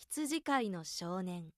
羊飼いの少年。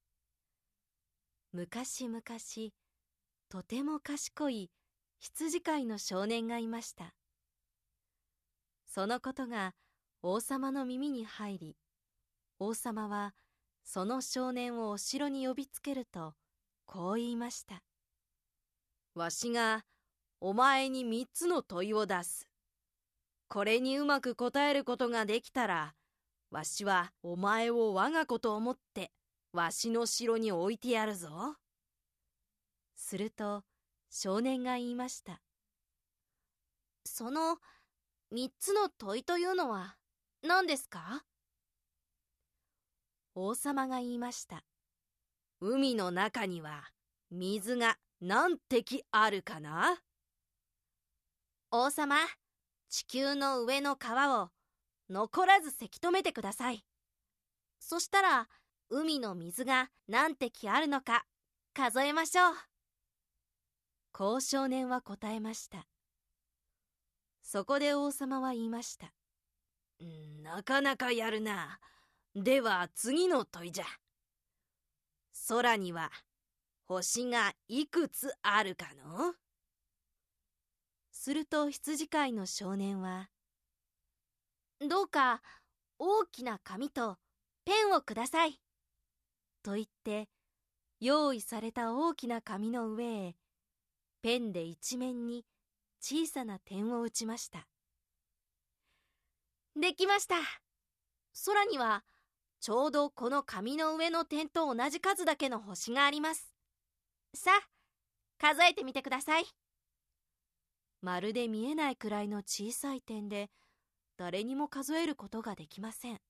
むかしむかし、とても賢い羊飼いの少年がいました。そのことが王様の耳に入り、王様はその少年をお城に呼びつけると、こう言いました。わしがお前に3つの問いを出す。これにうまく答えることができたら、わしはお前を我が子と思ってわしの城に置いてやるぞ。すると少年が言いました。 その3つの問いというのは何ですか？ 王様が言いました。海の中には水が何滴あるかな？ 王様、地球の上の川を残らずせき止めてください。そしたら海の水が何滴あるのか数えましょう。 こう少年は答えました。そこで王様は言いました。なかなかやるな。では次の問いじゃ。空には星がいくつあるかの？すると羊飼いの少年は、 どうか大きな紙とペンをください。 と言って、用意された大きな紙の上へ、ペンで一面に小さな点を打ちました。 できました。空にはちょうどこの紙の上の点と同じ数だけの星があります。さあ、数えてみてください。 まるで見えないくらいの小さい点で、誰にも数えることができません。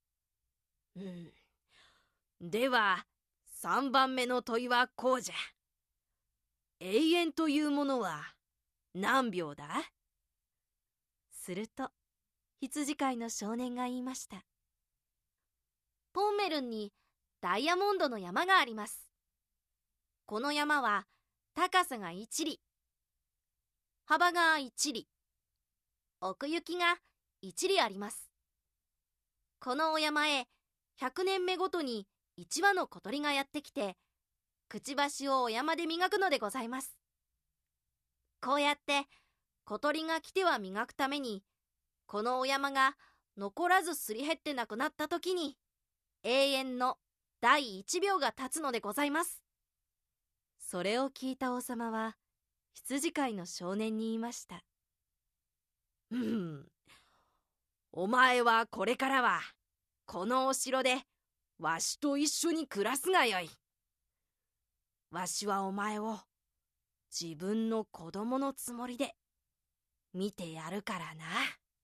では、3番目の問いはこうじゃ。永遠というものは何秒だ？すると、羊飼いの少年が言いました。 ポンメルンにダイヤモンドの山があります。この山は高さが1里、幅が1里、奥行きが1里あります。このお山へ100年目ごとに1羽の小鳥がやってきて、くちばしをお山で磨くのでございます。こうやって小鳥が来ては磨くために、このお山が残らずすり減ってなくなったときに、永遠の第1秒が経つのでございます。 それを聞いた王様は、羊飼いの少年に言いました。お前はこれからは、このお城でわしと一緒に暮らすがよい。わしはお前を自分の子供のつもりで見てやるからな。